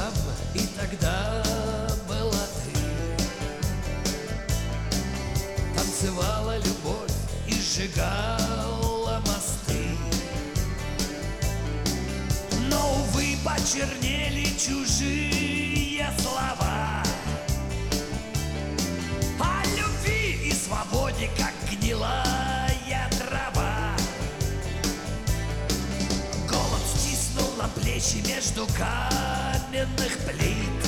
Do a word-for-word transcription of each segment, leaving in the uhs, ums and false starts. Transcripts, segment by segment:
там, и тогда была ты. Танцевала любовь и сжигала мосты. Но, увы, почернели чужие слова о любви и свободе, как гнилая трава. Голод стиснул на плечи между каменных плит.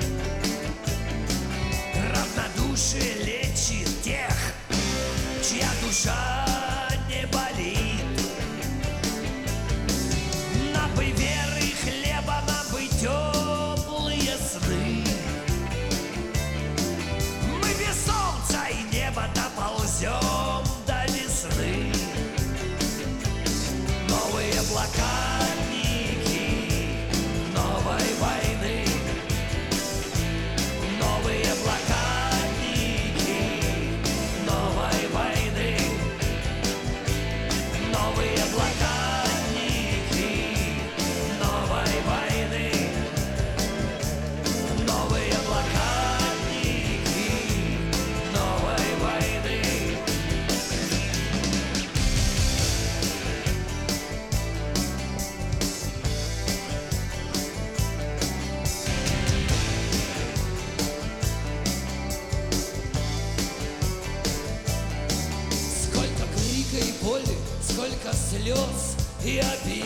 Равнодушие лечит тех, чья душа не болит. Набы веры и хлеба, набы теплые сны. Мы без солнца и неба доползем до весны. Новые блокадники новой войны. Новые блокадники новой войны. Новые блокадники новой войны. Новые блокадники новой войны. Сколько крика и боли, сколько слез и обид.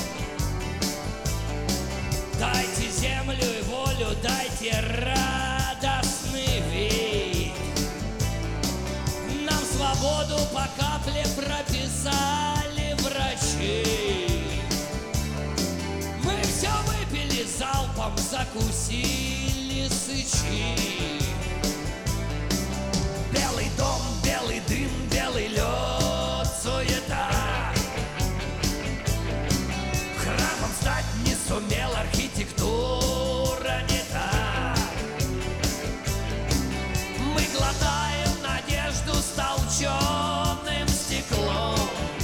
Дайте землю и волю, дайте радостный вид. Нам свободу по капле прописали врачи. Мы все выпили залпом, закусили сычи. Белый дом, белый дым, белый лед, суета. Храмом стать не сумел, архитектура не та. Мы глотаем надежду с толченым стеклом.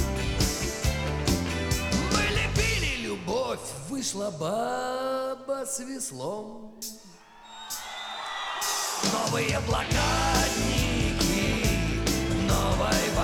Мы лепили любовь, вышла баба с веслом. Новые блокадники новой